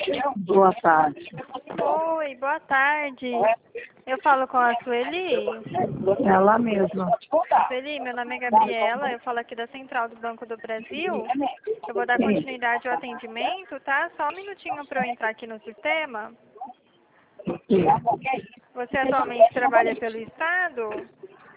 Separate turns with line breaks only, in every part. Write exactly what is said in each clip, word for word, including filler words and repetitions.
Boa tarde.
Oi, boa tarde. Eu falo com a Sueli.
Ela mesma.
Sueli, meu nome é Gabriela, eu falo aqui da Central do Banco do Brasil. Eu vou dar continuidade ao atendimento, tá? Só um minutinho para eu entrar aqui no sistema. Você atualmente trabalha pelo Estado?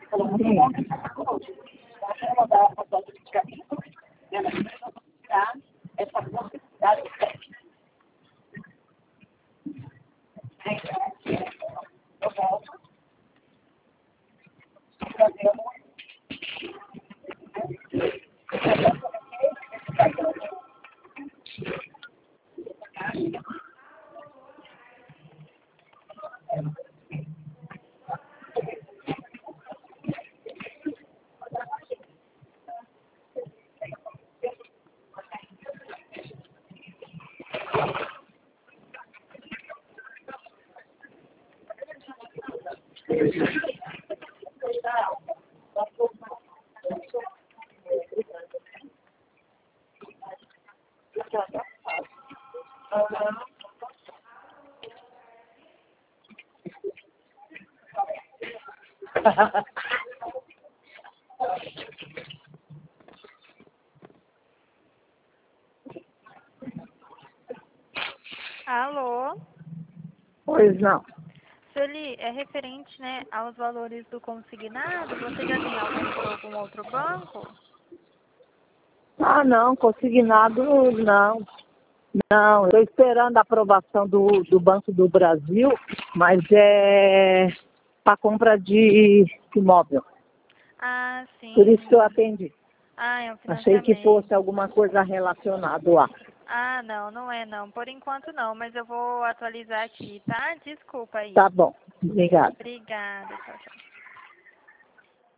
Alô?
Pois não.
Sueli, é referente, né, aos valores do consignado? Você já tem algum por algum outro banco?
Ah, não, consignado não. Não, estou esperando a aprovação do, do Banco do Brasil, mas é para compra de imóvel.
Ah, sim.
Por isso que eu atendi.
Ah, é um
Achei que
financiamento.
fosse alguma coisa relacionada lá.
Ah, não, não é não. Por enquanto não, mas eu vou atualizar aqui, tá? Desculpa aí.
Tá bom, obrigada.
Obrigada, tchau, tchau.